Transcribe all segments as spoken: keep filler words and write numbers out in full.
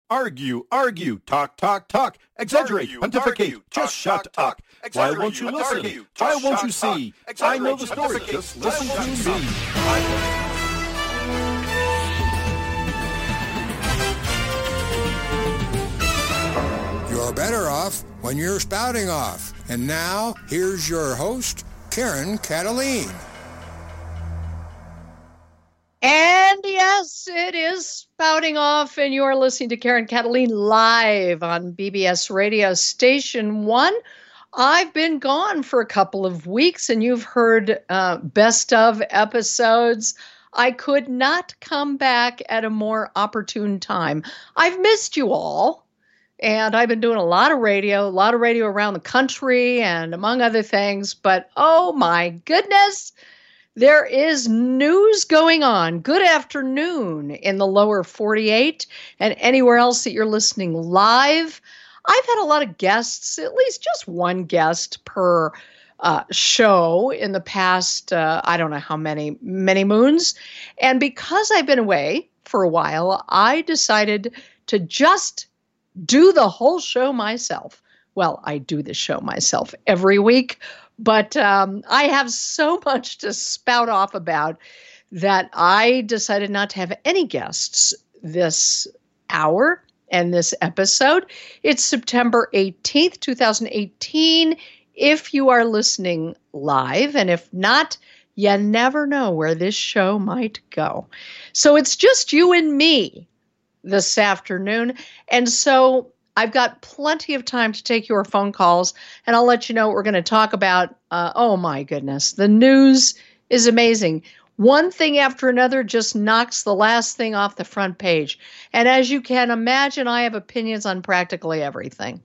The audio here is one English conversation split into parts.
Argue, argue, talk, talk, talk, exaggerate, Argue, pontificate, argue, just talk, shut talk, up. talk. Why Exaggerate, won't you listen? argue, Why just won't you shut see? up. I know the Exaggerate, story. pontificate, Just listen just to shut me. You're better off when you're spouting off. And now, here's your host, Karen Cataline. And yes, it is spouting off, and you're listening to Karen Cataline live on B B S Radio Station one. I've been gone for a couple of weeks, and you've heard uh, best of episodes. I could not come back at a more opportune time. I've missed you all. And I've been doing a lot of radio, a lot of radio around the country and among other things. But oh my goodness, there is news going on. Good afternoon in the lower forty-eight and anywhere else that you're listening live. I've had a lot of guests, at least just one guest per uh, show in the past, uh, I don't know how many, many moons. And because I've been away for a while, I decided to just do the whole show myself. Well, I do the show myself every week, but um, I have so much to spout off about that I decided not to have any guests this hour and this episode. It's September eighteenth, twenty eighteen. If you are listening live, and if not, you never know where this show might go. So it's just you and me this afternoon. And so I've got plenty of time to take your phone calls, and I'll let you know what we're going to talk about. Uh, oh my goodness. The news is amazing. One thing after another just knocks the last thing off the front page. And as you can imagine, I have opinions on practically everything.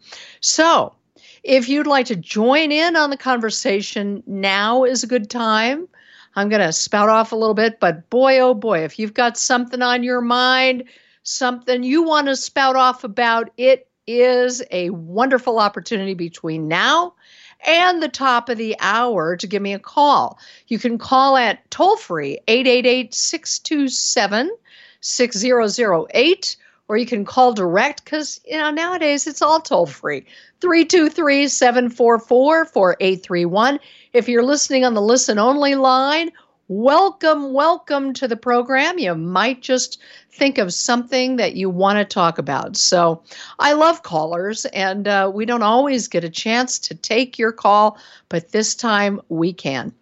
So if you'd like to join in on the conversation, now is a good time. I'm going to spout off a little bit, but boy, oh boy, if you've got something on your mind, something you want to spout off about, it is a wonderful opportunity between now and the top of the hour to give me a call. You can call at toll-free eight eight eight, six two seven, six zero zero eight, or you can call direct because, you know, nowadays it's all toll-free, three two three, seven four four, four eight three one. If you're listening on the listen-only line, welcome, welcome to the program. You might just think of something that you want to talk about. So I love callers, and uh, we don't always get a chance to take your call, but this time we can.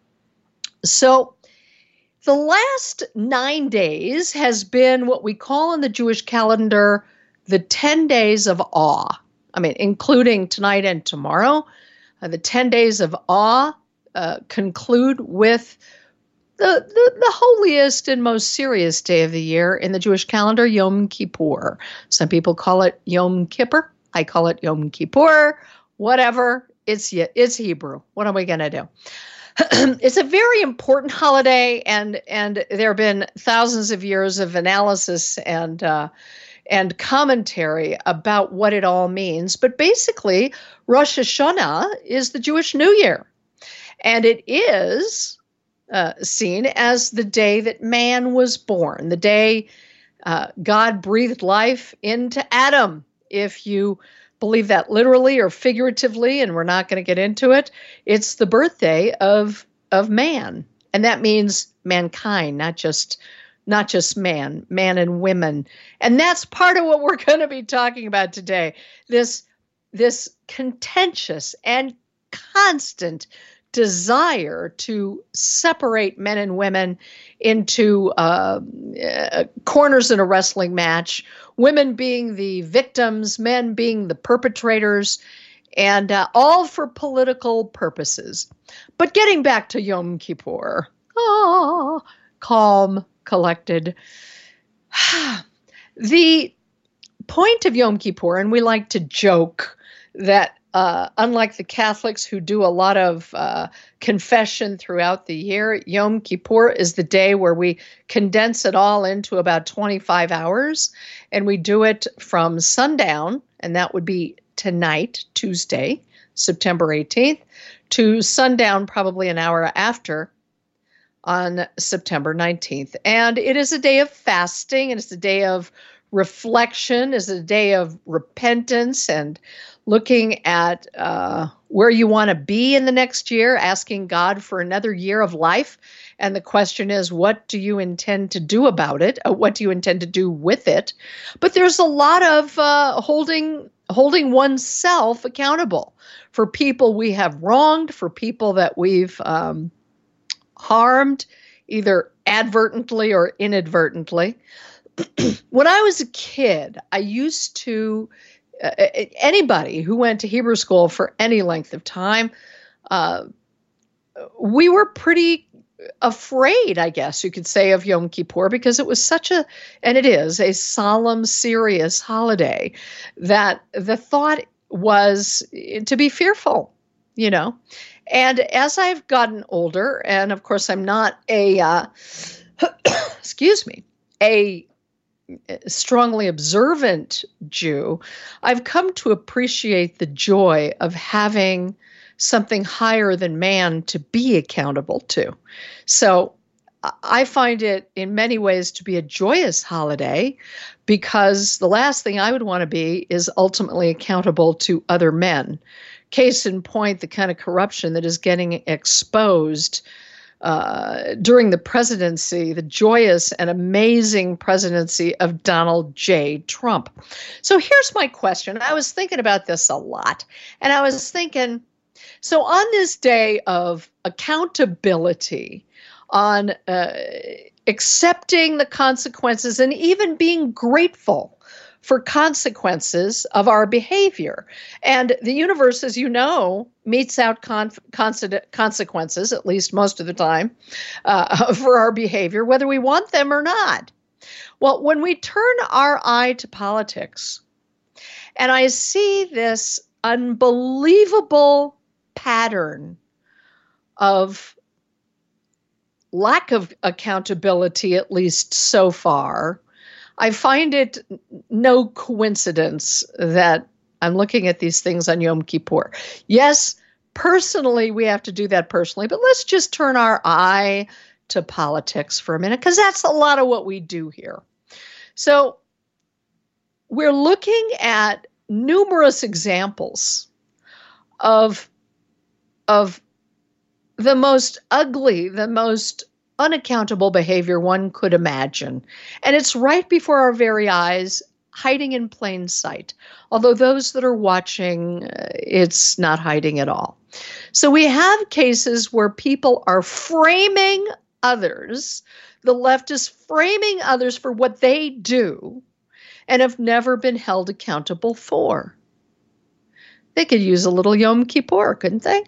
So the last nine days has been what we call in the Jewish calendar the ten days of awe. I mean, including tonight and tomorrow. Uh, the ten days of awe uh, conclude with The, the the holiest and most serious day of the year in the Jewish calendar, Yom Kippur. Some people call it Yom Kippur. I call it Yom Kippur. Whatever. It's it's Hebrew. What are we going to do? It's a very important holiday, and and there have been thousands of years of analysis and uh, and commentary about what it all means. But basically, Rosh Hashanah is the Jewish New Year, and it is Uh, seen as the day that man was born, the day uh, God breathed life into Adam. If you believe that literally or figuratively, and we're not going to get into it, it's the birthday of of man, and that means mankind, not just not just man, man and women, and that's part of what we're going to be talking about today. This this contentious and constant desire to separate men and women into uh, uh, corners in a wrestling match, women being the victims, men being the perpetrators, and uh, all for political purposes. But getting back to Yom Kippur, ah, calm, collected. The point of Yom Kippur, and we like to joke that Uh, unlike the Catholics who do a lot of uh, confession throughout the year, Yom Kippur is the day where we condense it all into about twenty-five hours. And we do it from sundown, and that would be tonight, Tuesday, September eighteenth, to sundown probably an hour after on September nineteenth. And it is a day of fasting, and it's a day of reflection, is a day of repentance and looking at uh, where you want to be in the next year, asking God for another year of life. And the question is, what do you intend to do about it? Uh, what do you intend to do with it? But there's a lot of uh, holding holding oneself accountable for people we have wronged, for people that we've um, harmed, either advertently or inadvertently. When I was a kid, I used to, uh, anybody who went to Hebrew school for any length of time, uh, we were pretty afraid, I guess you could say, of Yom Kippur, because it was such a, and it is, a solemn, serious holiday that the thought was to be fearful, you know. And as I've gotten older, and of course I'm not a, uh, excuse me, a strongly observant Jew, I've come to appreciate the joy of having something higher than man to be accountable to. So I find it in many ways to be a joyous holiday, because the last thing I would want to be is ultimately accountable to other men. Case in point, the kind of corruption that is getting exposed uh, during the presidency, the joyous and amazing presidency of Donald J. Trump. So here's my question. I was thinking about this a lot, and I was thinking, so on this day of accountability, on uh, accepting the consequences and even being grateful for consequences of our behavior. And the universe, as you know, metes out con- consequences, at least most of the time, uh, for our behavior, whether we want them or not. Well, when we turn our eye to politics, and I see this unbelievable pattern of lack of accountability, at least so far, I find it no coincidence that I'm looking at these things on Yom Kippur. Yes, personally, we have to do that personally, but let's just turn our eye to politics for a minute, because that's a lot of what we do here. So we're looking at numerous examples of of the most ugly, the most unaccountable behavior one could imagine. And it's right before our very eyes, hiding in plain sight. Although those that are watching, uh, it's not hiding at all. So we have cases where people are framing others. The left is framing others for what they do and have never been held accountable for. They could use a little Yom Kippur, couldn't they?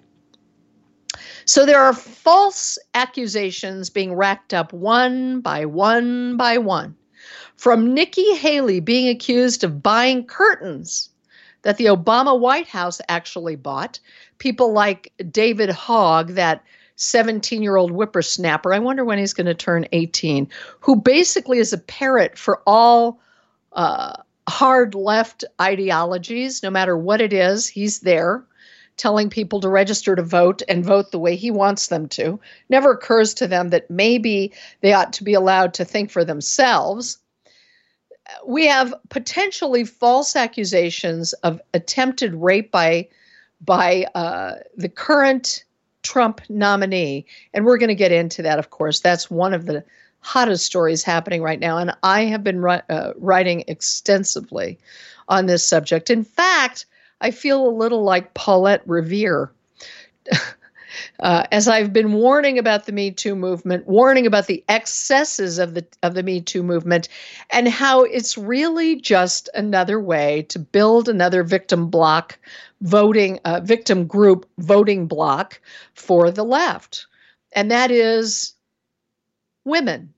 So there are false accusations being racked up one by one by one. From Nikki Haley being accused of buying curtains that the Obama White House actually bought. People like David Hogg, that seventeen-year-old whippersnapper, I wonder when he's going to turn eighteen, who basically is a parrot for all uh, hard left ideologies. No matter what it is, he's there, telling people to register to vote and vote the way he wants them to. Never occurs to them that maybe they ought to be allowed to think for themselves. We have potentially false accusations of attempted rape by, by uh, the current Trump nominee. And we're going to get into that, of course. That's one of the hottest stories happening right now. And I have been ri- uh, writing extensively on this subject. In fact, I feel a little like Paulette Revere. uh, as I've been warning about the Me Too movement, warning about the excesses of the of the Me Too movement, and how it's really just another way to build another victim block voting, uh, victim group voting block for the left. And that is women.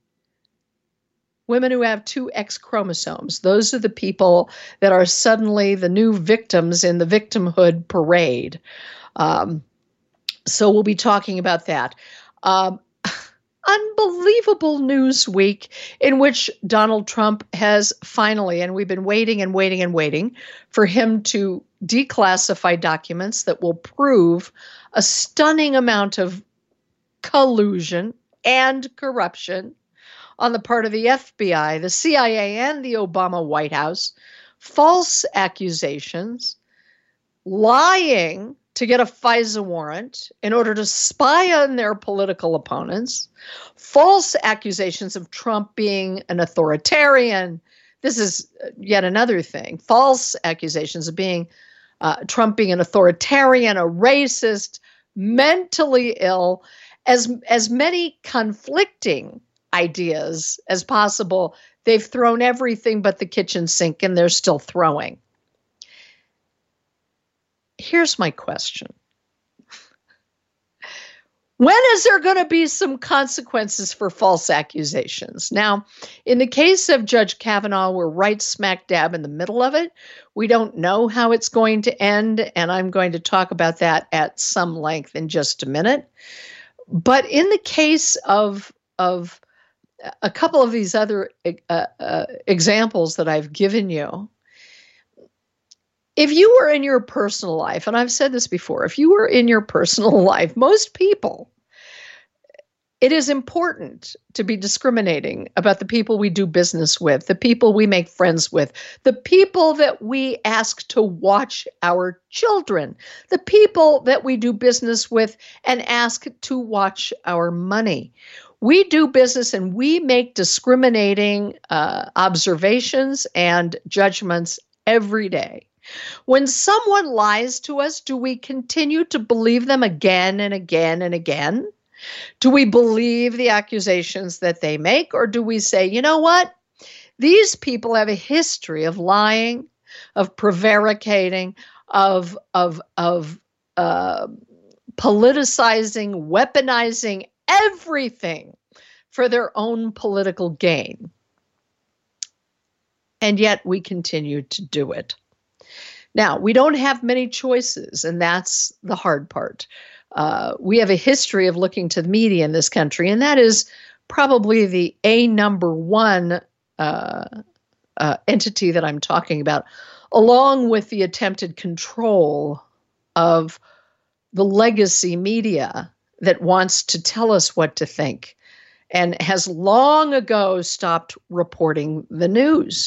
Women who have two X chromosomes. Those are the people that are suddenly the new victims in the victimhood parade. Um, so we'll be talking about that. Um, unbelievable news week in which Donald Trump has finally, and we've been waiting and waiting and waiting for him to declassify documents that will prove a stunning amount of collusion and corruption on the part of the F B I, the C I A, and the Obama White House, false accusations, lying to get a FISA warrant in order to spy on their political opponents, false accusations of Trump being an authoritarian. This is yet another thing. False accusations of being uh, Trump being an authoritarian, a racist, mentally ill, as as many conflicting ideas as possible. They've thrown everything but the kitchen sink, and they're still throwing. Here's my question. When is there going to be some consequences for false accusations? Now, in the case of Judge Kavanaugh, we're right smack dab in the middle of it. We don't know how it's going to end, and I'm going to talk about that at some length in just a minute. But in the case of, of a couple of these other uh, uh, examples that I've given you, if you were in your personal life, and I've said this before, if you were in your personal life, most people, it is important to be discriminating about the people we do business with, the people we make friends with, the people that we ask to watch our children, the people that we do business with and ask to watch our money. We do business and we make discriminating uh, observations and judgments every day. When someone lies to us, do we continue to believe them again and again and again? Do we believe the accusations that they make, or do we say, you know what? These people have a history of lying, of prevaricating, of of of uh, politicizing, weaponizing everything for their own political gain. And yet we continue to do it. Now, we don't have many choices, and that's the hard part. Uh, we have a history of looking to the media in this country, and that is probably the A number one uh, uh, entity that I'm talking about, along with the attempted control of the legacy media that wants to tell us what to think and has long ago stopped reporting the news.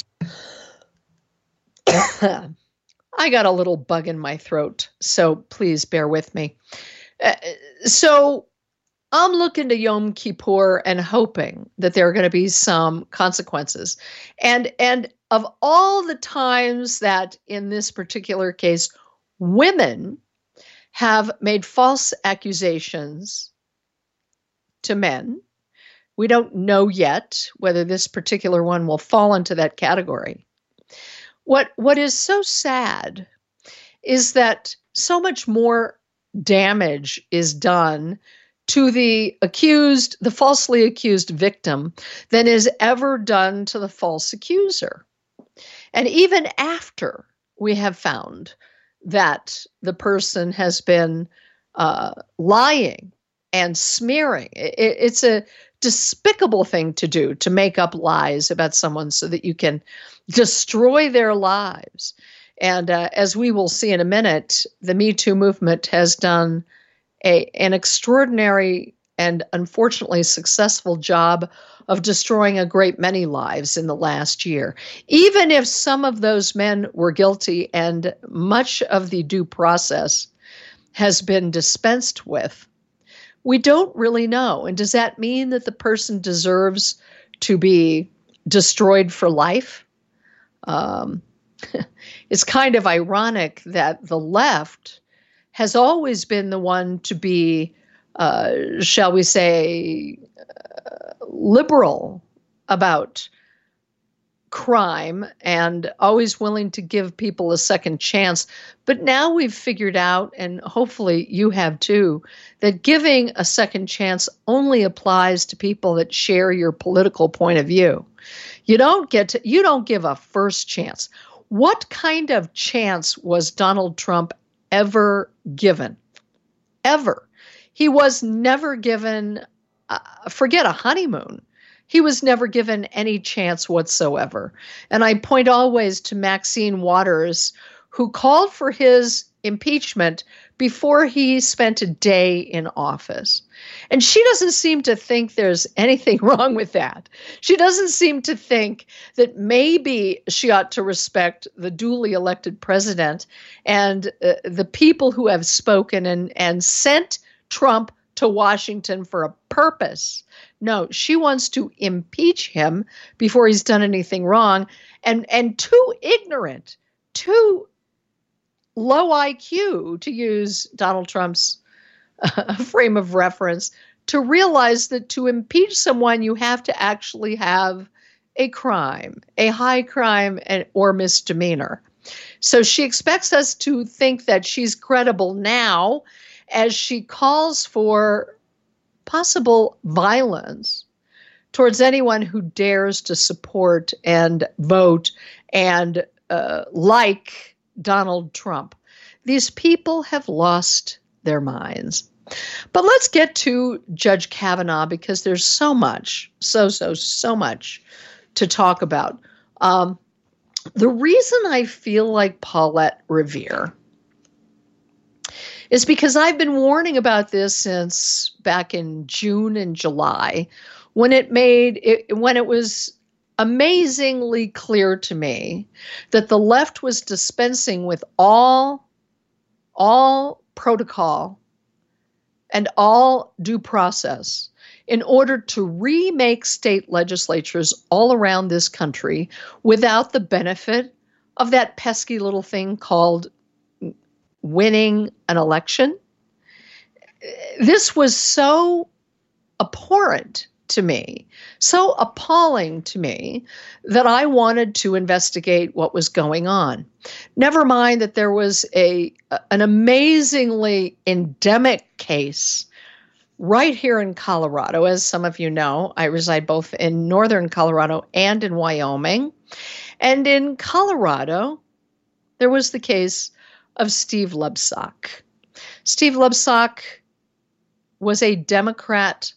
I got a little bug in my throat, so please bear with me. Uh, so I'm looking to Yom Kippur and hoping that there are going to be some consequences. And, and of all the times that in this particular case, women have made false accusations to men, we don't know yet whether this particular one will fall into that category. What what is so sad is that so much more damage is done to the accused, the falsely accused victim, than is ever done to the false accuser. And even after we have found that the person has been uh, lying and smearing, it, it's a despicable thing to do, to make up lies about someone so that you can destroy their lives. And uh, as we will see in a minute, the Me Too movement has done a, an extraordinary and unfortunately successful job of destroying a great many lives in the last year. Even if some of those men were guilty and much of the due process has been dispensed with, we don't really know. And does that mean that the person deserves to be destroyed for life? Um, it's kind of ironic that the left has always been the one to be, uh, shall we say, uh, liberal about crime and always willing to give people a second chance. But now we've figured out, and hopefully you have too, that giving a second chance only applies to people that share your political point of view. You don't get to, you don't give a first chance. What kind of chance was Donald Trump ever given? Ever. He was never given, uh, forget a honeymoon. He was never given any chance whatsoever. And I point always to Maxine Waters, who called for his impeachment before he spent a day in office. And she doesn't seem to think there's anything wrong with that. She doesn't seem to think that maybe she ought to respect the duly elected president and uh, the people who have spoken and, and sent Trump to Washington for a purpose. No, she wants to impeach him before he's done anything wrong, and, and too ignorant, too low I Q, to use Donald Trump's uh, frame of reference, to realize that to impeach someone, you have to actually have a crime, a high crime and, or misdemeanor. So she expects us to think that she's credible now as she calls for possible violence towards anyone who dares to support and vote and uh, like Donald Trump. These people have lost their minds. But let's get to Judge Kavanaugh, because there's so much, so, so, so much to talk about. Um, the reason I feel like Paulette Revere is because I've been warning about this since back in June and July, when it made it, when it was amazingly clear to me that the left was dispensing with all, all protocol and all due process in order to remake state legislatures all around this country without the benefit of that pesky little thing called winning an election. This was so abhorrent to me, so appalling to me, that I wanted to investigate what was going on. Never mind that there was a an amazingly endemic case right here in Colorado. As some of you know, I reside both in northern Colorado and in Wyoming. And in Colorado, there was the case of Steve Lebsack. Steve Lebsack was a Democrat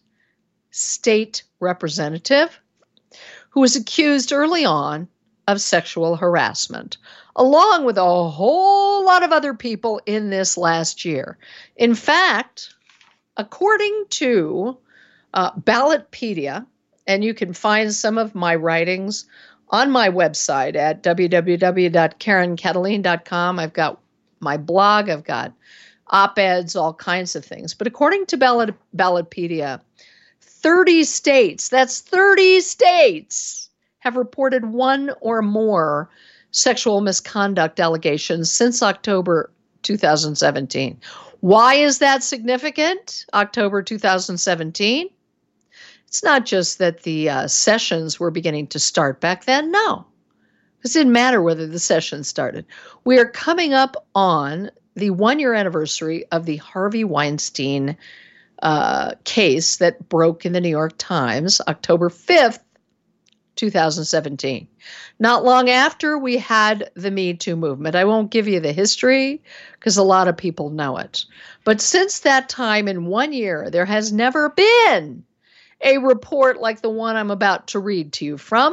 state representative who was accused early on of sexual harassment, along with a whole lot of other people in this last year. In fact, according to uh, Ballotpedia, and you can find some of my writings on my website at w w w dot karen kataline dot com. I've got my blog, I've got op-eds, all kinds of things. But according to Ballot, Ballotpedia, thirty states, that's thirty states, have reported one or more sexual misconduct allegations since October two thousand seventeen. Why is that significant? October two thousand seventeen? It's not just that the uh, sessions were beginning to start back then. No, it didn't matter whether the session started. We are coming up on the one-year anniversary of the Harvey Weinstein uh, case that broke in the New York Times, October fifth, two thousand seventeen. Not long after, we had the Me Too movement. I won't give you the history because a lot of people know it. But since that time, in one year, there has never been a report like the one I'm about to read to you from.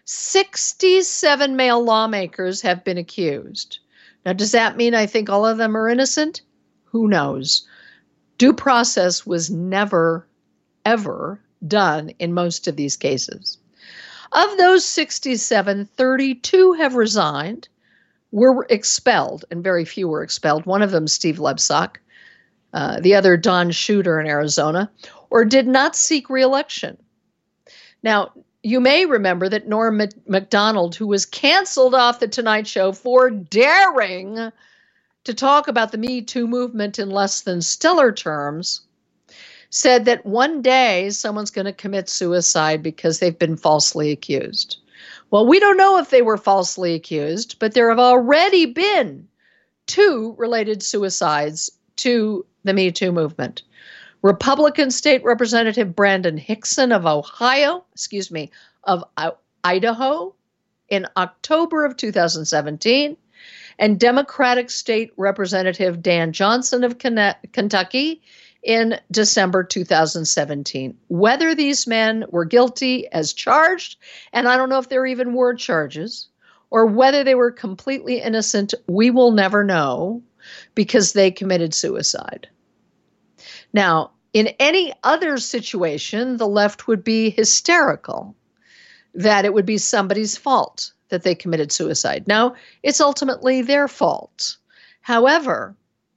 sixty-seven male lawmakers have been accused. Now, does that mean I think all of them are innocent? Who knows? Due process was never, ever done in most of these cases. Of those sixty-seven, thirty-two have resigned, were expelled, and very few were expelled. One of them, Steve Lebsack, uh, the other, Don Shooter in Arizona, or did not seek re-election. Now, you may remember that Norm Macdonald, who was canceled off The Tonight Show for daring to talk about the Me Too movement in less than stellar terms, said that one day someone's going to commit suicide because they've been falsely accused. Well, we don't know if they were falsely accused, but there have already been two related suicides to the Me Too movement. Republican State Representative Brandon Hickson of Ohio, excuse me, of Idaho in October of two thousand seventeen, and Democratic State Representative Dan Johnson of Kentucky in December two thousand seventeen. Whether these men were guilty as charged, and I don't know if there even were charges, or whether they were completely innocent, we will never know because they committed suicide. Now, in any other situation, the left would be hysterical that it would be somebody's fault that they committed suicide. No, it's ultimately their fault. However,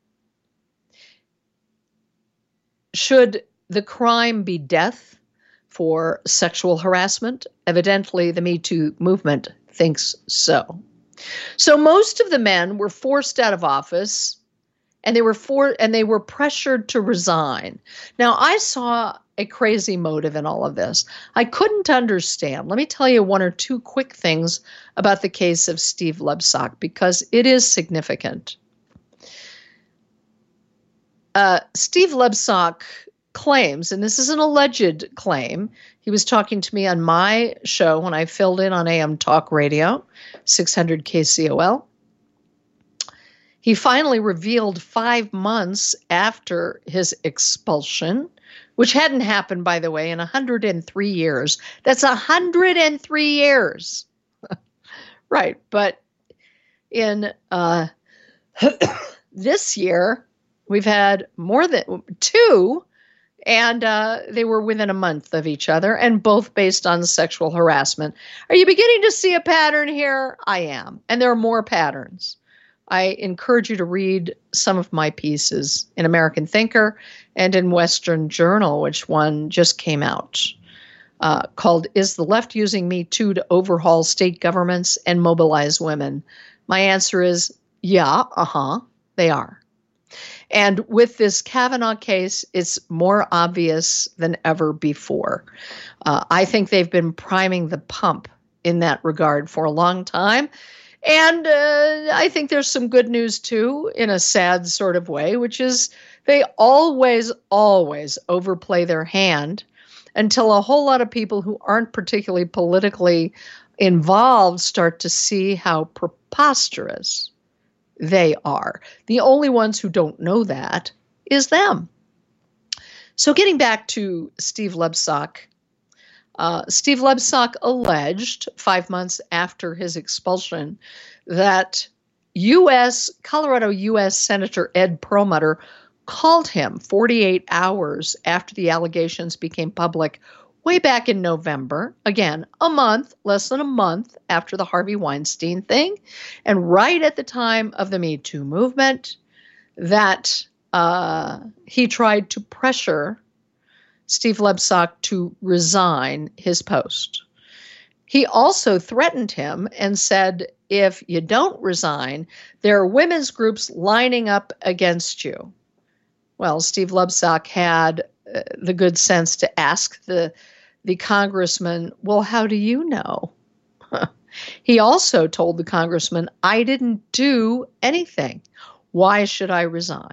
should the crime be death for sexual harassment? Evidently, the Me Too movement thinks so. So most of the men were forced out of office, and they were for and they were pressured to resign. Now, I saw a crazy motive in all of this. I couldn't understand. Let me tell you one or two quick things about the case of Steve Lebsack, because it is significant. Uh, Steve Lebsack claims, and this is an alleged claim, he was talking to me on my show when I filled in on A M Talk Radio, six hundred K C O L. He finally revealed five months after his expulsion, which hadn't happened, by the way, in one hundred three years. That's one hundred three years. Right. But in uh, this year, we've had more than two, and uh, they were within a month of each other, and both based on sexual harassment. Are you beginning to see a pattern here? I am. And there are more patterns. I encourage you to read some of my pieces in American Thinker and in Western Journal, which one just came out, uh, called Is the Left Using Me Too to Overhaul State Governments and Mobilize Women? My answer is, yeah, uh-huh, they are. And with this Kavanaugh case, it's more obvious than ever before. Uh, I think they've been priming the pump in that regard for a long time. And uh, I think there's some good news, too, in a sad sort of way, which is they always, always overplay their hand until a whole lot of people who aren't particularly politically involved start to see how preposterous they are. The only ones who don't know that is them. So getting back to Steve Lebsack, Uh, Steve Lebsack alleged five months after his expulsion that U S Colorado U S Senator Ed Perlmutter called him forty-eight hours after the allegations became public way back in November. Again, a month, less than a month after the Harvey Weinstein thing, and right at the time of the Me Too movement, that uh, he tried to pressure Steve Lebsack to resign his post. He also threatened him and said, if you don't resign, there are women's groups lining up against you. Well, Steve Lebsack had uh, the good sense to ask the, the congressman, well, how do you know? He also told the congressman, I didn't do anything. Why should I resign?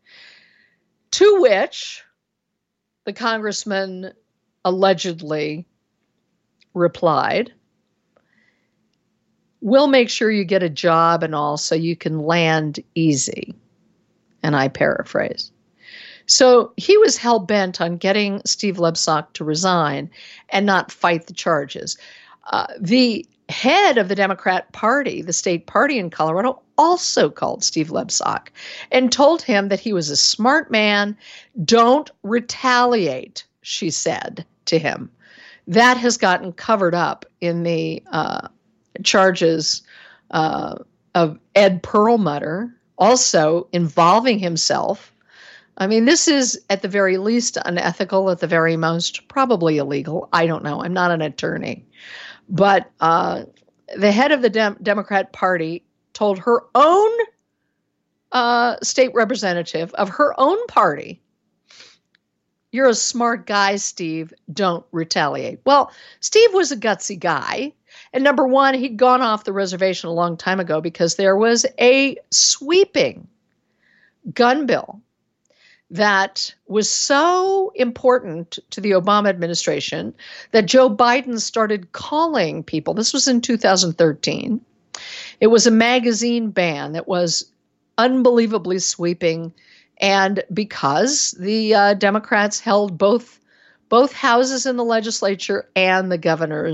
To which the congressman allegedly replied, we'll make sure you get a job and all so you can land easy. And I paraphrase. So he was hell-bent on getting Steve Lebsack to resign and not fight the charges. Uh, the head of the Democrat Party, the state party in Colorado, also called Steve Lebsack and told him that he was a smart man. Don't retaliate, she said to him. That has gotten covered up in the uh, charges uh, of Ed Perlmutter, also involving himself. I mean, this is at the very least unethical, at the very most probably illegal. I don't know. I'm not an attorney. But uh, the head of the Dem- Democrat Party told her own uh, state representative of her own party, you're a smart guy, Steve, don't retaliate. Well, Steve was a gutsy guy. And number one, he'd gone off the reservation a long time ago because there was a sweeping gun bill that was so important to the Obama administration that Joe Biden started calling people. This was in two thousand thirteen. It was a magazine ban that was unbelievably sweeping. And because the uh, Democrats held both, both houses in the legislature and the governor's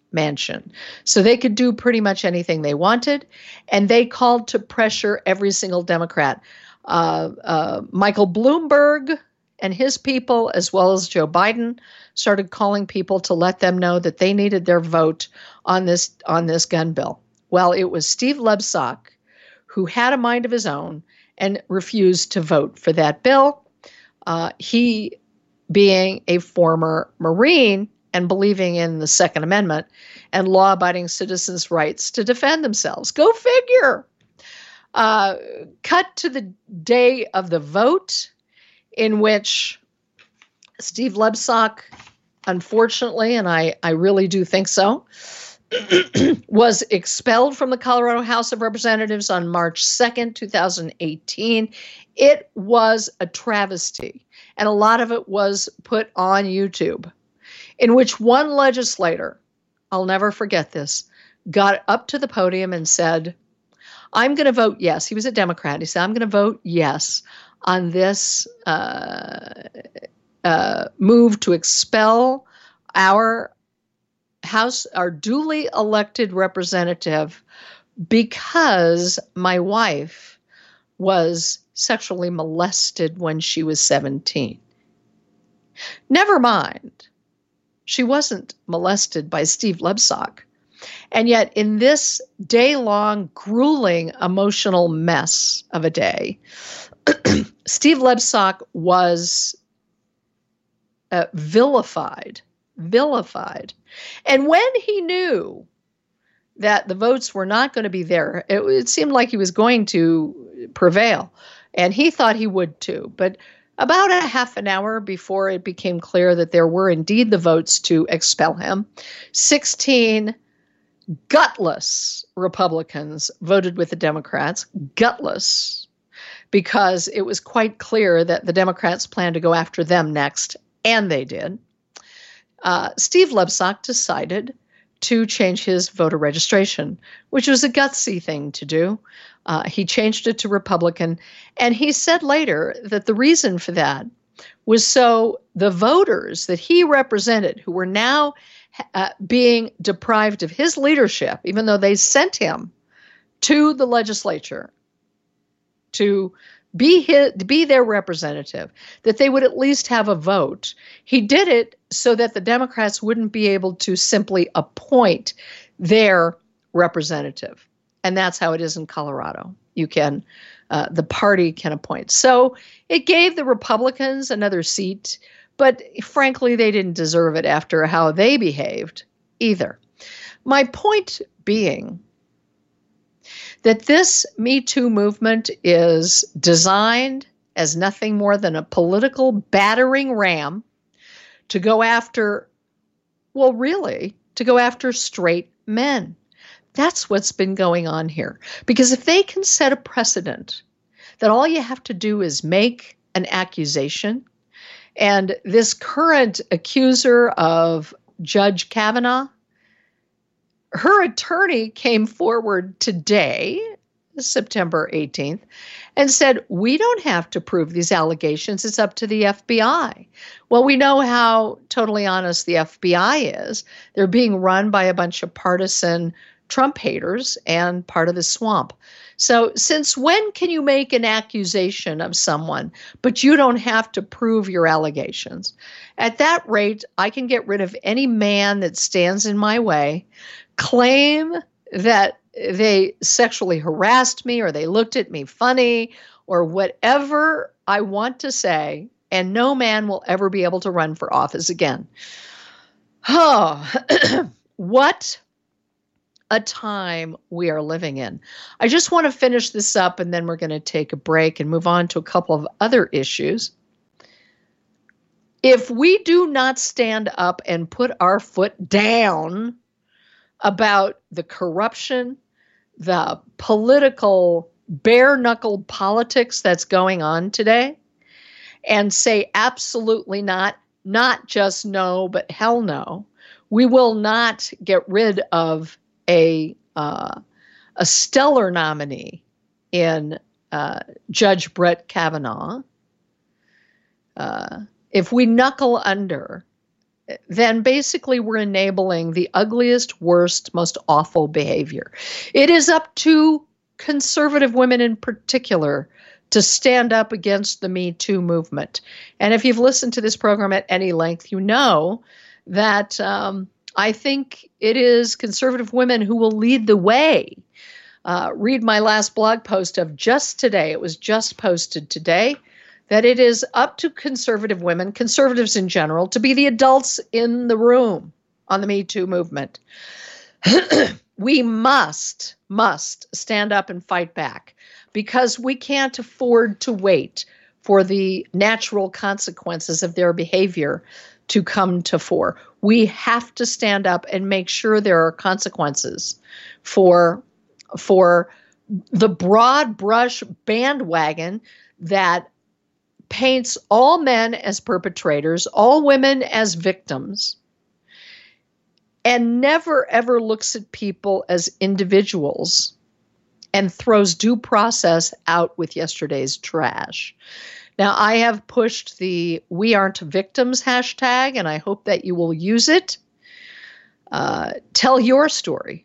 mansion. So they could do pretty much anything they wanted, and they called to pressure every single Democrat. Uh, uh, Michael Bloomberg and his people, as well as Joe Biden, started calling people to let them know that they needed their vote on this on this gun bill. Well, it was Steve Lebsack who had a mind of his own and refused to vote for that bill. Uh, he, being a former Marine and believing in the Second Amendment and law-abiding citizens' rights to defend themselves. Go figure. Uh, cut to the day of the vote, in which Steve Lebsack, unfortunately, and I, I really do think so, was expelled from the Colorado House of Representatives on March second, twenty eighteen. It was a travesty, and a lot of it was put on YouTube, in which one legislator, I'll never forget this, got up to the podium and said, I'm going to vote yes. He was a Democrat. He said, I'm going to vote yes on this uh, uh, move to expel our House, our duly elected representative, because my wife was sexually molested when she was seventeen. Never mind, she wasn't molested by Steve Lebsack. And yet, in this day-long, grueling, emotional mess of a day, Steve Lebsack was uh, vilified, vilified. And when he knew that the votes were not going to be there, it, it seemed like he was going to prevail. And he thought he would too. But about a half an hour before it became clear that there were indeed the votes to expel him, sixteen gutless Republicans voted with the Democrats, gutless, because it was quite clear that the Democrats planned to go after them next, and they did. Uh, Steve Lebsack decided to change his voter registration, which was a gutsy thing to do. Uh, he changed it to Republican, and he said later that the reason for that was so the voters that he represented, who were now uh, being deprived of his leadership, even though they sent him to the legislature to be his, to be their representative, that they would at least have a vote. He did it so that the Democrats wouldn't be able to simply appoint their representative. And that's how it is in Colorado. You can, uh, the party can appoint. So it gave the Republicans another seat, but frankly, they didn't deserve it after how they behaved either. My point being that this Me Too movement is designed as nothing more than a political battering ram to go after, well, really, to go after straight men. That's what's been going on here. Because if they can set a precedent that all you have to do is make an accusation, and this current accuser of Judge Kavanaugh, her attorney came forward today, September eighteenth, and said, we don't have to prove these allegations. It's up to the F B I. Well, we know how totally honest the F B I is. They're being run by a bunch of partisan Trump haters and part of the swamp. So since when can you make an accusation of someone, but you don't have to prove your allegations? At that rate, I can get rid of any man that stands in my way, claim that they sexually harassed me or they looked at me funny or whatever I want to say, and no man will ever be able to run for office again. Oh, what a time we are living in. I just want to finish this up, and then we're going to take a break and move on to a couple of other issues. If we do not stand up and put our foot down about the corruption, the political bare-knuckled politics that's going on today, and say absolutely not, not just no, but hell no, we will not get rid of a uh, a stellar nominee in uh, Judge Brett Kavanaugh. Uh, if we knuckle under then basically we're enabling the ugliest, worst, most awful behavior. It is up to conservative women in particular to stand up against the Me Too movement. And if you've listened to this program at any length, you know that um, I think it is conservative women who will lead the way. Uh, read my last blog post of just today. It was just posted today. That it is up to conservative women, conservatives in general, to be the adults in the room on the Me Too movement. We must, must stand up and fight back because we can't afford to wait for the natural consequences of their behavior to come to fore. We have to stand up and make sure there are consequences for, for the broad brush bandwagon that paints all men as perpetrators, all women as victims, and never ever looks at people as individuals and throws due process out with yesterday's trash. Now, I have pushed the We Aren't Victims hashtag, and I hope that you will use it. Uh, tell your story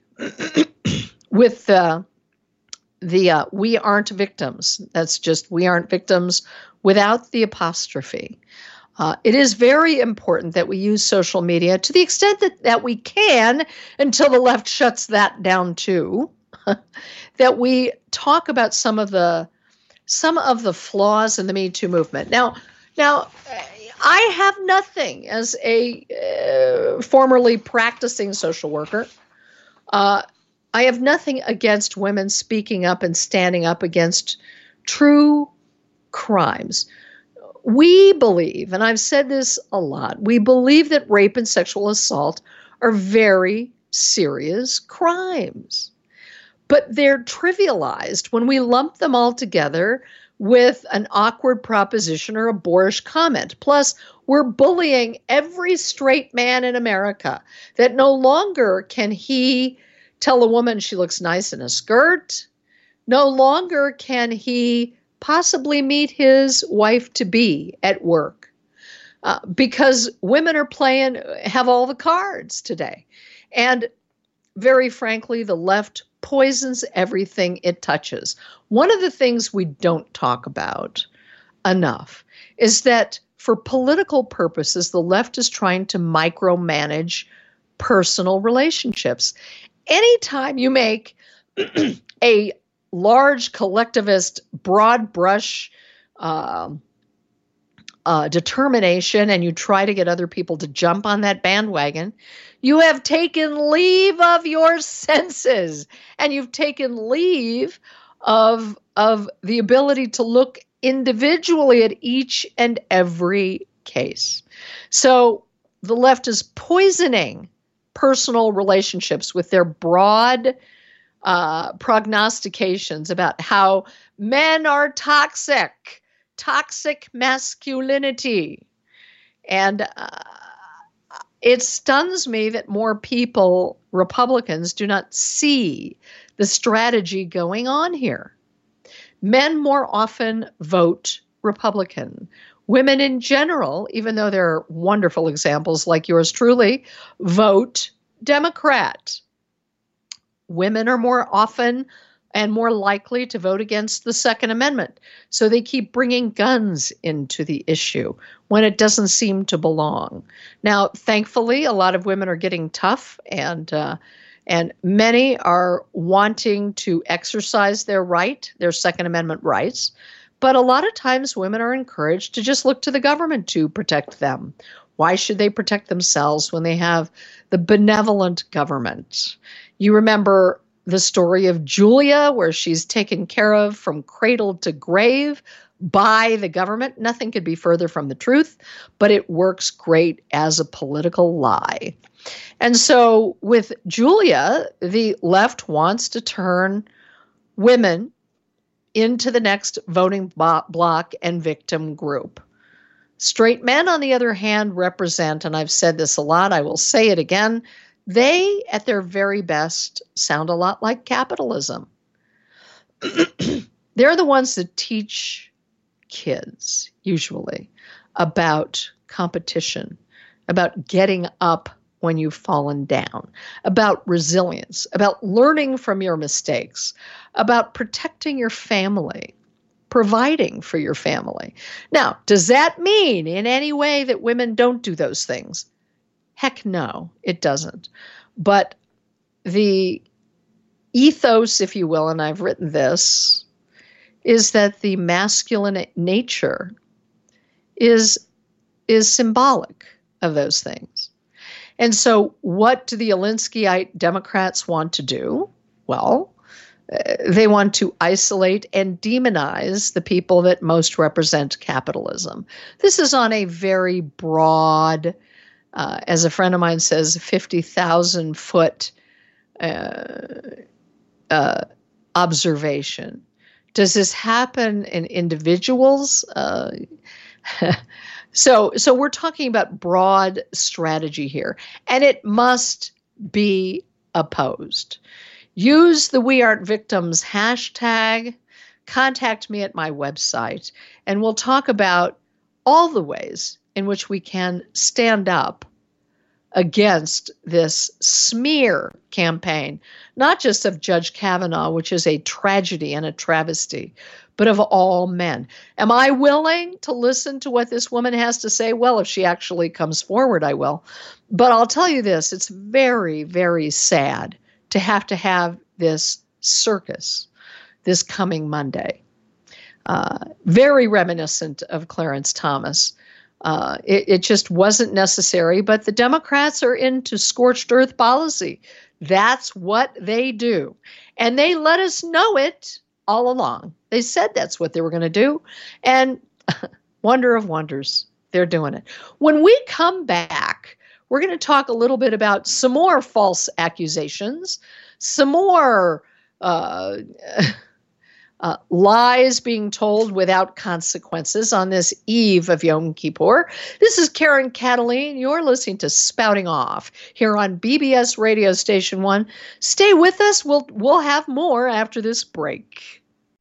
with uh, the uh, We Aren't Victims. That's just We Aren't Victims without the apostrophe. Uh, it is very important that we use social media to the extent that, that we can, until the left shuts that down too, that we talk about some of the some of the flaws in the Me Too movement. Now, now I have nothing as a uh, formerly practicing social worker. Uh, I have nothing against women speaking up and standing up against true crimes. We believe, and I've said this a lot, we believe that rape and sexual assault are very serious crimes. But they're trivialized when we lump them all together with an awkward proposition or a boorish comment. Plus, we're bullying every straight man in America that no longer can he tell a woman she looks nice in a skirt. No longer can he possibly meet his wife-to-be at work uh, because women are playing, have all the cards today. And very frankly, the left poisons everything it touches. One of the things we don't talk about enough is that for political purposes, the left is trying to micromanage personal relationships. Anytime you make a large collectivist, broad brush uh, uh, determination and you try to get other people to jump on that bandwagon, you have taken leave of your senses and you've taken leave of, of the ability to look individually at each and every case. So the left is poisoning personal relationships with their broad uh, prognostications about how men are toxic, toxic masculinity. And uh, it stuns me that more people, Republicans, do not see the strategy going on here. Men more often vote Republican. Women in general, even though there are wonderful examples like yours truly, vote Democrat. Women are more often and more likely to vote against the Second Amendment. So they keep bringing guns into the issue when it doesn't seem to belong. Now, thankfully, a lot of women are getting tough, and uh, and many are wanting to exercise their right, their Second Amendment rights. But a lot of times women are encouraged to just look to the government to protect them. Why should they protect themselves when they have the benevolent government? You remember the story of Julia, where she's taken care of from cradle to grave by the government. Nothing could be further from the truth, but it works great as a political lie. And so with Julia, the left wants to turn women into the next voting bloc and victim group. Straight men, on the other hand, represent, and I've said this a lot, I will say it again, they, at their very best, sound a lot like capitalism. They're the ones that teach kids, usually, about competition, about getting up when you've fallen down, about resilience, about learning from your mistakes, about protecting your family, providing for your family. Now, does that mean in any way that women don't do those things? Heck no, it doesn't. But the ethos, if you will, and I've written this, is that the masculine nature is, is symbolic of those things. And so what do the Alinskyite Democrats want to do? Well, uh, they want to isolate and demonize the people that most represent capitalism. This is on a very broad, uh, as a friend of mine says, fifty thousand foot uh, uh, observation. Does this happen in individuals? Uh, So, so we're talking about broad strategy here, and it must be opposed. Use the We Aren't Victims hashtag, contact me at my website, and we'll talk about all the ways in which we can stand up against this smear campaign, not just of Judge Kavanaugh, which is a tragedy and a travesty, but of all men. Am I willing to listen to what this woman has to say? Well, if she actually comes forward, I will. But I'll tell you this, it's very, very sad to have to have this circus this coming Monday. Uh, very reminiscent of Clarence Thomas. Uh, it, it just wasn't necessary, but the Democrats are into scorched earth policy. That's what they do. And they let us know it all along. They said that's what they were going to do. And wonder of wonders, they're doing it. When we come back, we're going to talk a little bit about some more false accusations, some more uh, uh, lies being told without consequences on this eve of Yom Kippur. This is Karen Kataline. You're listening to Spouting Off here on B B S Radio Station One. Stay with us. We'll we'll have more after this break.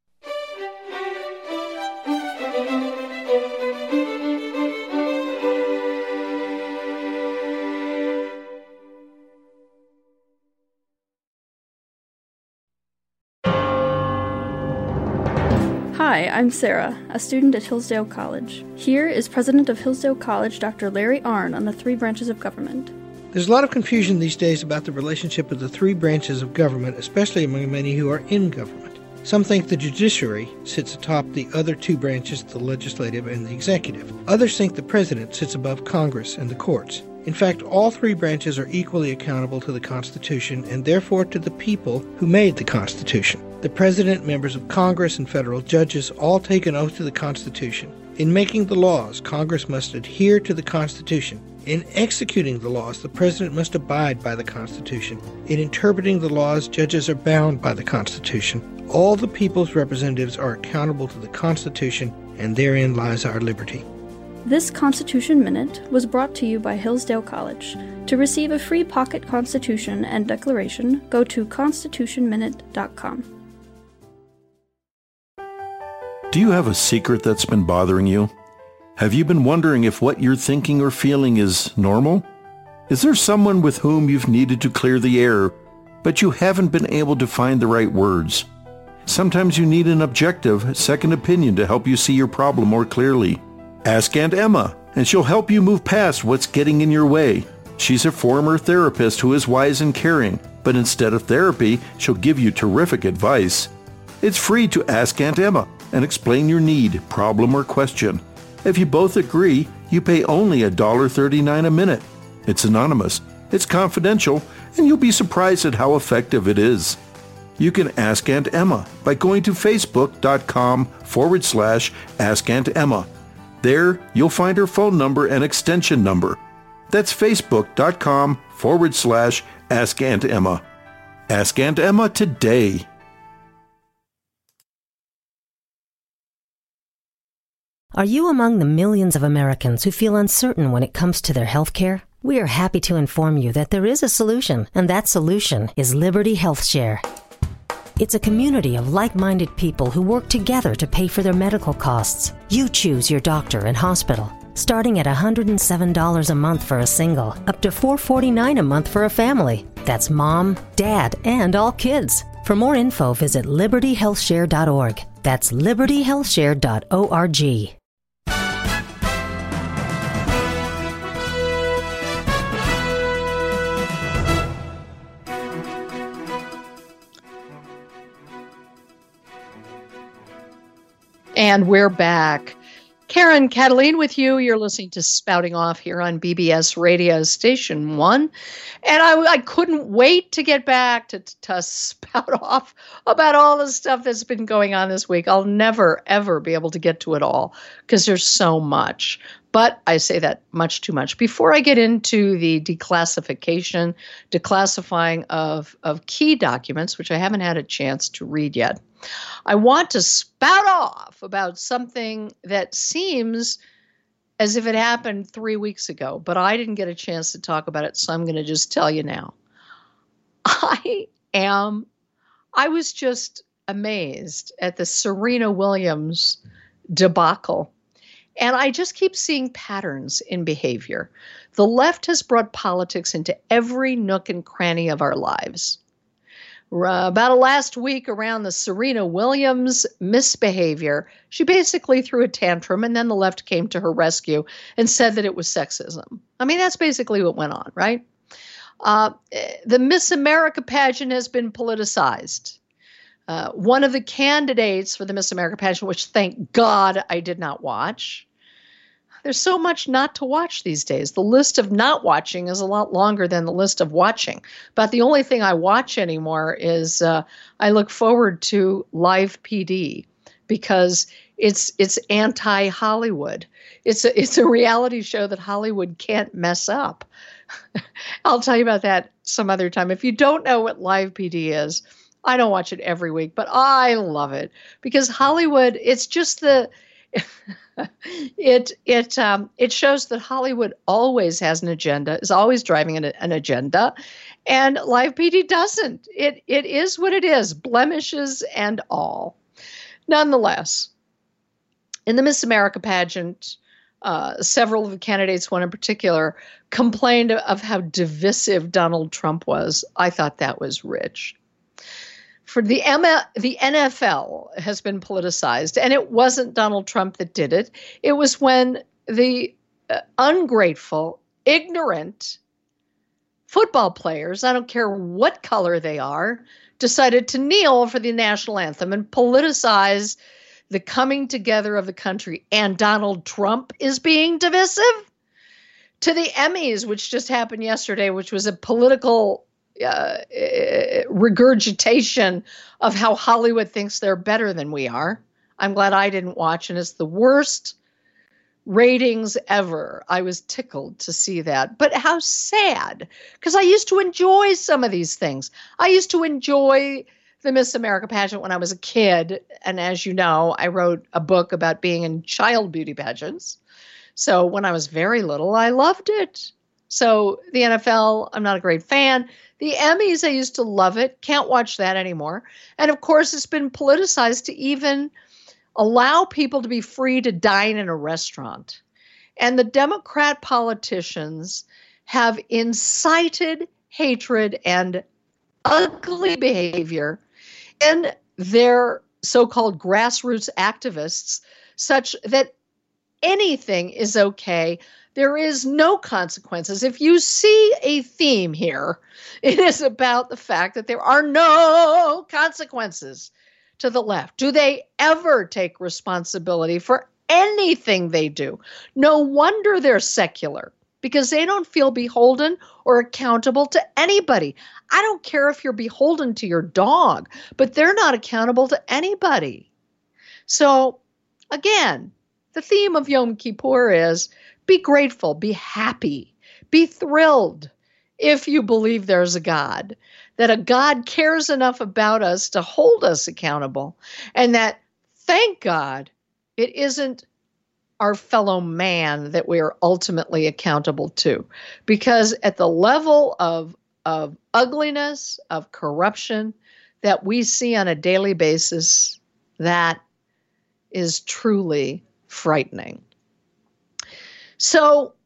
Hi, I'm Sarah, a student at Hillsdale College. Here is President of Hillsdale College, Doctor Larry Arnn, on the three branches of government. There's a lot of confusion these days about the relationship of the three branches of government, especially among many who are in government. Some think the judiciary sits atop the other two branches, the legislative and the executive. Others think the president sits above Congress and the courts. In fact, all three branches are equally accountable to the Constitution and therefore to the people who made the Constitution. The president, members of Congress, and federal judges all take an oath to the Constitution. In making the laws, Congress must adhere to the Constitution. In executing the laws, the president must abide by the Constitution. In interpreting the laws, judges are bound by the Constitution. All the people's representatives are accountable to the Constitution, and therein lies our liberty. This Constitution Minute was brought to you by Hillsdale College. To receive a free pocket Constitution and Declaration, go to constitution minute dot com. Do you have a secret that's been bothering you? Have you been wondering if what you're thinking or feeling is normal? Is there someone with whom you've needed to clear the air, but you haven't been able to find the right words? Sometimes you need an objective, second opinion to help you see your problem more clearly. Ask Aunt Emma, and she'll help you move past what's getting in your way. She's a former therapist who is wise and caring, but instead of therapy, she'll give you terrific advice. It's free to ask Aunt Emma and explain your need, problem, or question. If you both agree, you pay only one dollar and thirty-nine cents a minute. It's anonymous, it's confidential, and you'll be surprised at how effective it is. You can ask Aunt Emma by going to facebook.com forward slash Ask Aunt Emma. There, you'll find her phone number and extension number. That's facebook.com forward slash Ask Aunt Emma. Ask Aunt Emma today. Are you among the millions of Americans who feel uncertain when it comes to their health care? We are happy to inform you that there is a solution, and that solution is Liberty Health Share. It's a community of like-minded people who work together to pay for their medical costs. You choose your doctor and hospital. starting at one hundred seven dollars a month for a single, up to four hundred forty-nine dollars a month for a family. That's mom, dad, and all kids. For more info, visit liberty health share dot org. That's liberty health share dot org. And we're back. Karen Kataline with you. You're listening to Spouting Off here on B B S Radio Station one. And I, I couldn't wait to get back to, to spout off about all the stuff that's been going on this week. I'll never, ever be able to get to it all because there's so much. But I say that much too much. Before I get into the declassification, declassifying of, of key documents, which I haven't had a chance to read yet, I want to spout off about something that seems as if it happened three weeks ago, but I didn't get a chance to talk about it, so I'm going to just tell you now. I am, I was just amazed at the Serena Williams debacle. And I just keep seeing patterns in behavior. The left has brought politics into every nook and cranny of our lives. Uh, about last week around the Serena Williams misbehavior, she basically threw a tantrum and then the left came to her rescue and said that it was sexism. I mean, that's basically what went on, right? Uh, the Miss America pageant has been politicized. Uh, one of the candidates for the Miss America pageant, which thank God I did not watch. There's so much not to watch these days. The list of not watching is a lot longer than the list of watching. But the only thing I watch anymore is uh, I look forward to Live P D because it's it's anti-Hollywood. It's a, it's a reality show that Hollywood can't mess up. I'll tell you about that some other time. If you don't know what Live P D is, I don't watch it every week, but I love it because Hollywood, it's just the, it it um, it shows that Hollywood always has an agenda, is always driving an, an agenda, and Live P D doesn't. It It is what it is, blemishes and all. Nonetheless, in the Miss America pageant, uh, several of the candidates, one in particular, complained of how divisive Donald Trump was. I thought that was rich. For the M- the N F L has been politicized, and it wasn't Donald Trump that did it. It was when the uh, ungrateful, ignorant football players, I don't care what color they are, decided to kneel for the national anthem and politicize the coming together of the country. And Donald Trump is being divisive? To the Emmys, which just happened yesterday, which was a political Uh, regurgitation of how Hollywood thinks they're better than we are. I'm glad I didn't watch, and it's the worst ratings ever. I was tickled to see that. But how sad, because I used to enjoy some of these things. I used to enjoy the Miss America pageant when I was a kid, and as you know, I wrote a book about being in child beauty pageants. So when I was very little, I loved it. So the N F L, I'm not a great fan. The Emmys, I used to love it. Can't watch that anymore. And of course, it's been politicized to even allow people to be free to dine in a restaurant. And the Democrat politicians have incited hatred and ugly behavior in their so-called grassroots activists, such that anything is okay. There is no consequences. If you see a theme here, it is about the fact that there are no consequences to the left. Do they ever take responsibility for anything they do? No wonder they're secular, because they don't feel beholden or accountable to anybody. I don't care if you're beholden to your dog, but they're not accountable to anybody. So, again, the theme of Yom Kippur is be grateful, be happy, be thrilled if you believe there's a God, that a God cares enough about us to hold us accountable, and that, thank God, it isn't our fellow man that we are ultimately accountable to. Because at the level of, of ugliness, of corruption that we see on a daily basis, that is truly frightening. So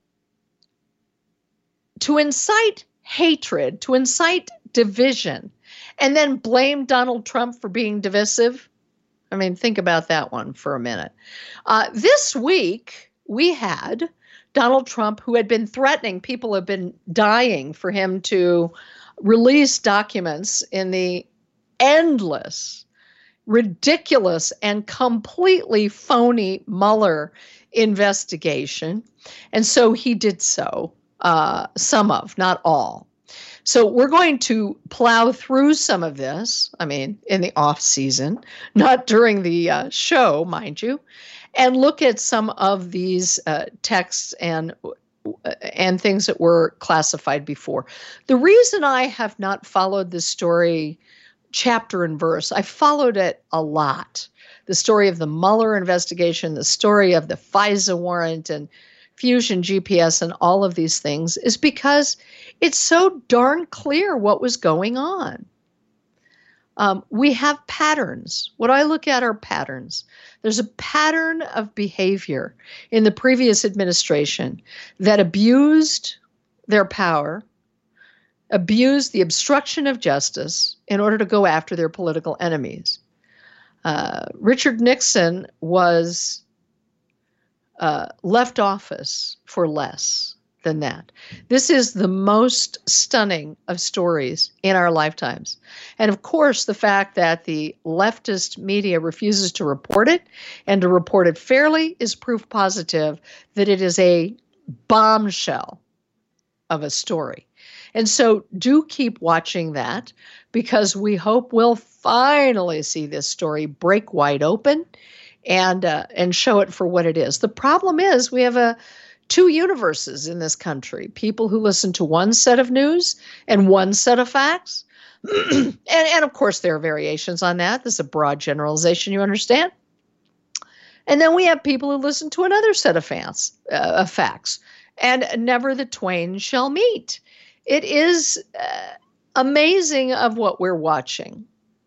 to incite hatred, to incite division, and then blame Donald Trump for being divisive, I mean, think about that one for a minute. Uh, this week, we had Donald Trump, who had been threatening, people have been dying for him to release documents in the endless, ridiculous, and completely phony Mueller investigation. And so he did so, uh, some of, not all. So we're going to plow through some of this, I mean, in the off season, not during the uh, show, mind you, and look at some of these uh, texts and and things that were classified before. The reason I have not followed this story chapter and verse, I followed it a lot. The story of the Mueller investigation, the story of the FISA warrant and Fusion G P S and all of these things is because it's so darn clear what was going on. Um, we have patterns. What I look at are patterns. There's a pattern of behavior in the previous administration that abused their power, abused the obstruction of justice in order to go after their political enemies. Uh, Richard Nixon was uh, left office for less than that. This is the most stunning of stories in our lifetimes. And of course, the fact that the leftist media refuses to report it and to report it fairly is proof positive that it is a bombshell of a story. And so do keep watching that, because we hope we'll finally see this story break wide open and uh, and show it for what it is. The problem is we have a two universes in this country, people who listen to one set of news and one set of facts. and, and of course, there are variations on that. This is a broad generalization, you understand. And then we have people who listen to another set of, fans, uh, of facts, and never the twain shall meet. It is uh, amazing of what we're watching.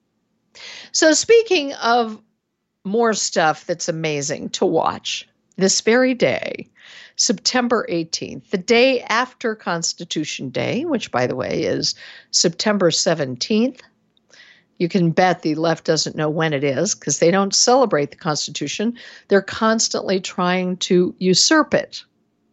So speaking of more stuff that's amazing to watch, this very day, September eighteenth, the day after Constitution Day, which, by the way, is September seventeenth. You can bet the left doesn't know when it is because they don't celebrate the Constitution. They're constantly trying to usurp it.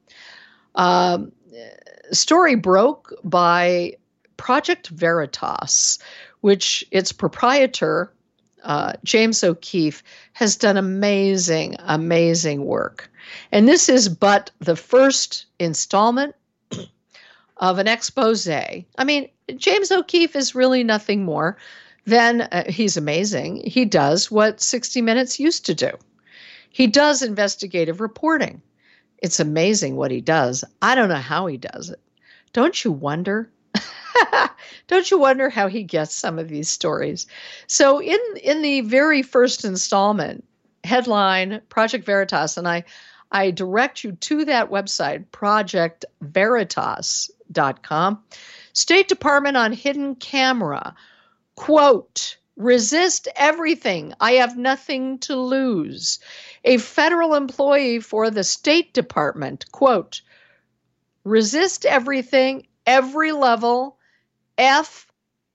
Um, story broke by Project Veritas, which its proprietor, uh, James O'Keefe, has done amazing, amazing work. And this is but the first installment of an expose. I mean, James O'Keefe is really nothing more than, uh, he's amazing. He does what sixty minutes used to do. He does investigative reporting. It's amazing what he does. I don't know how he does it. Don't you wonder? Don't you wonder how he gets some of these stories? So in, in the very first installment, headline, Project Veritas, and I, I direct you to that website, project veritas dot com. State Department on hidden camera, quote, resist everything. I have nothing to lose. A federal employee for the State Department, quote, resist everything, every level, F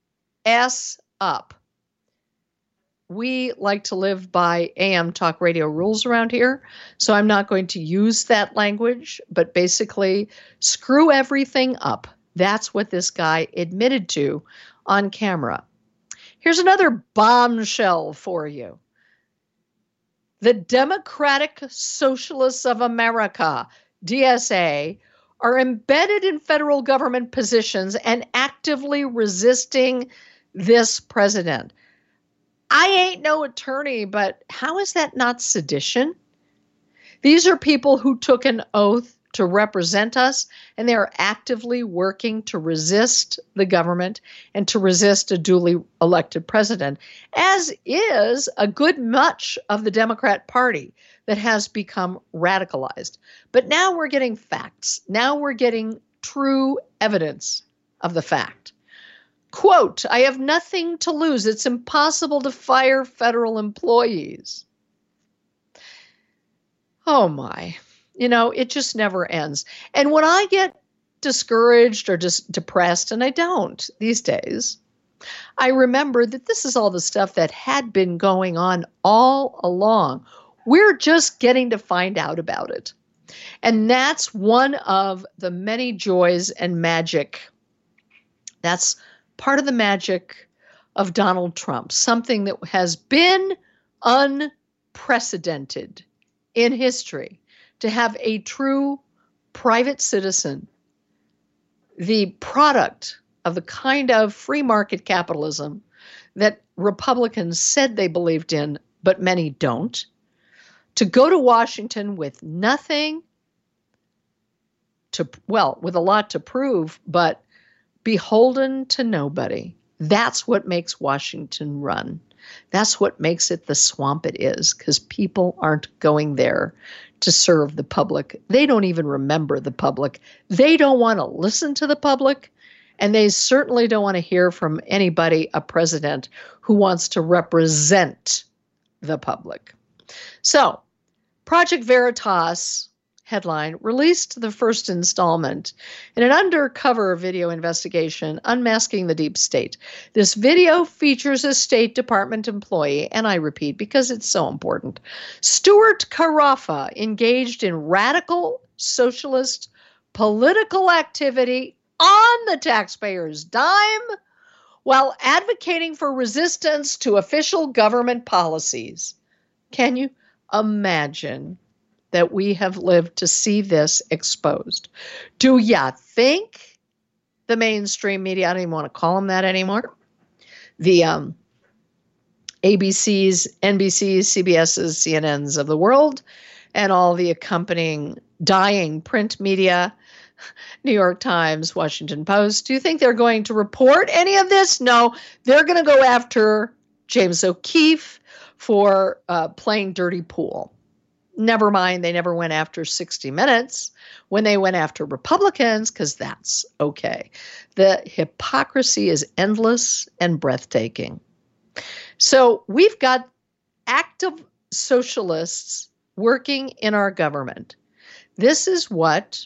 S up. We like to live by A M Talk Radio rules around here, so I'm not going to use that language, but basically screw everything up. That's what this guy admitted to on camera. Here's another bombshell for you. The Democratic Socialists of America, D S A, are embedded in federal government positions and actively resisting this president. I ain't no attorney, but how is that not sedition? These are people who took an oath to represent us, and they are actively working to resist the government and to resist a duly elected president, as is a good much of the Democrat Party that has become radicalized. But now we're getting facts. Now we're getting true evidence of the fact. Quote, I have nothing to lose. It's impossible to fire federal employees. Oh my. You know, it just never ends. And when I get discouraged or just depressed, and I don't these days, I remember that this is all the stuff that had been going on all along. We're just getting to find out about it. And that's one of the many joys and magic. That's part of the magic of Donald Trump, something that has been unprecedented in history, to have a true private citizen, the product of the kind of free market capitalism that Republicans said they believed in, but many don't, to go to Washington with nothing to, well, with a lot to prove, but beholden to nobody. That's what makes Washington run. That's what makes it the swamp it is, because people aren't going there to serve the public. They don't even remember the public. They don't want to listen to the public. And they certainly don't want to hear from anybody, a president who wants to represent the public. So, Project Veritas headline released the first installment in an undercover video investigation unmasking the deep state. This video features a State Department employee, and I repeat because it's so important, Stuart Carafa, engaged in radical socialist political activity on the taxpayer's dime while advocating for resistance to official government policies. Can you imagine that we have lived to see this exposed? Do ya think the mainstream media, I don't even want to call them that anymore, the um, A B Cs, N B Cs, C B Ss, C N Ns of the world, and all the accompanying dying print media, New York Times, Washington Post, do you think they're going to report any of this? No, they're going to go after James O'Keefe for uh, playing dirty pool. Never mind, they never went after sixty minutes when they went after Republicans, because that's okay. The hypocrisy is endless and breathtaking. So we've got active socialists working in our government. This is what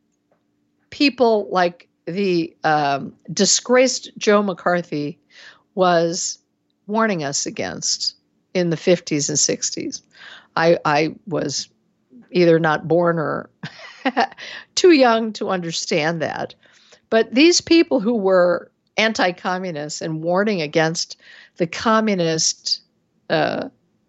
people like the um, disgraced Joe McCarthy was warning us against in the fifties and sixties. I, I was either not born or too young to understand that. But these people who were anti-communists and warning against the communist uh,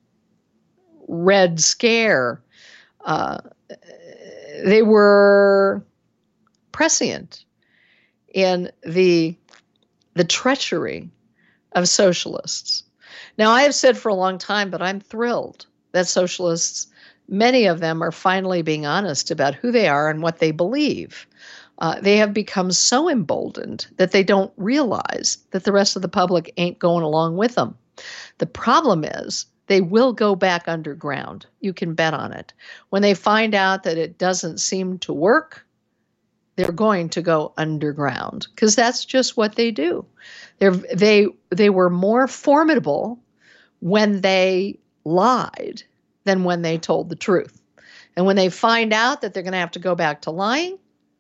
Red Scare, uh, they were prescient in the the treachery of socialists. Now, I have said for a long time, but I'm thrilled that socialists, many of them, are finally being honest about who they are and what they believe. Uh, they have become so emboldened that they don't realize that the rest of the public ain't going along with them. The problem is they will go back underground. You can bet on it. When they find out that it doesn't seem to work, they're going to go underground, because that's just what they do. They're, they they were more formidable when they lied than when they told the truth. And when they find out that they're going to have to go back to lying,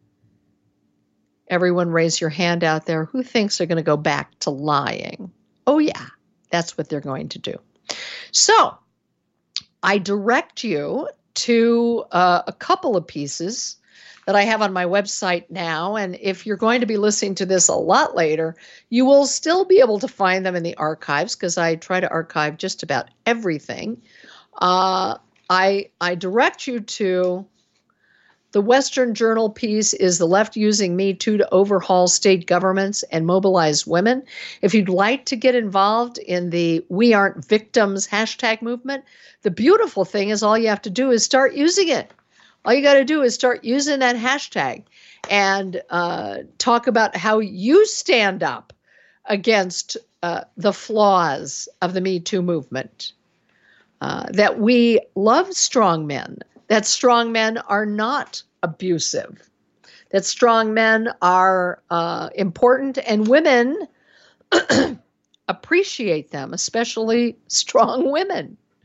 everyone raise your hand out there. Who thinks they're going to go back to lying? Oh, yeah, that's what they're going to do. So I direct you to uh, a couple of pieces that I have on my website now. And if you're going to be listening to this a lot later, you will still be able to find them in the archives, because I try to archive just about everything. Uh, I, I direct you to the Western Journal piece, is The Left Using Me Too to Overhaul State Governments and Mobilize Women. If you'd like to get involved in the We Aren't Victims hashtag movement, the beautiful thing is all you have to do is start using it. All you got to do is start using that hashtag and uh, talk about how you stand up against uh, the flaws of the Me Too movement. Uh, that we love strong men, that strong men are not abusive, that strong men are uh, important, and women appreciate them, especially strong women.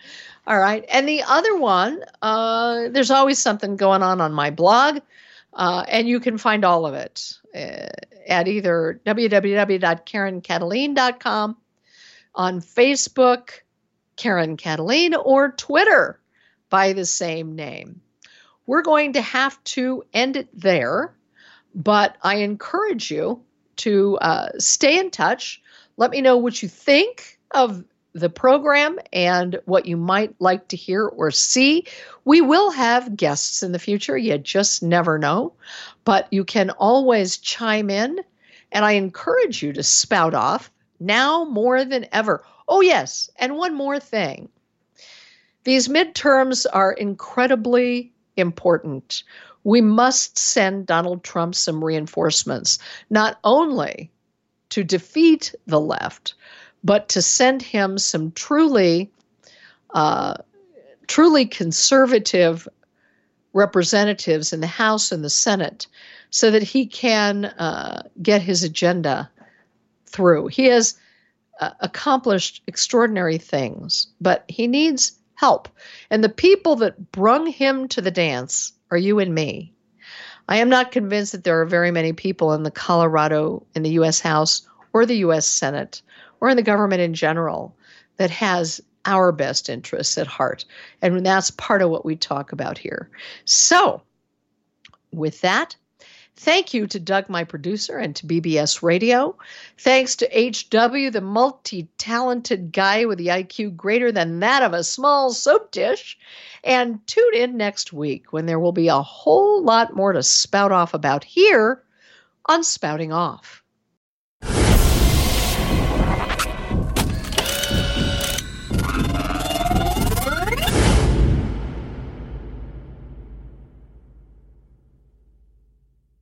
All right. And the other one, uh, there's always something going on on my blog, uh, and you can find all of it uh, at either w w w dot karen kataline dot com, on Facebook, Karen Kataline, or Twitter by the same name. We're going to have to end it there, but I encourage you to uh, stay in touch. Let me know what you think of the program and what you might like to hear or see. We will have guests in the future. You just never know, but you can always chime in, and I encourage you to spout off now more than ever. Oh, yes, and one more thing. These midterms are incredibly important. We must send Donald Trump some reinforcements, not only to defeat the left, but to send him some truly, uh, truly conservative representatives in the House and the Senate so that he can uh, get his agenda through. He has uh, accomplished extraordinary things, but he needs help. And the people that brung him to the dance are you and me. I am not convinced that there are very many people in the Colorado, in the U S House or the U S Senate or in the government in general that has our best interests at heart. And that's part of what we talk about here. So with that, thank you to Doug, my producer, and to B B S Radio. Thanks to H W, the multi-talented guy with the I Q greater than that of a small soap dish. And tune in next week when there will be a whole lot more to spout off about here on Spouting Off.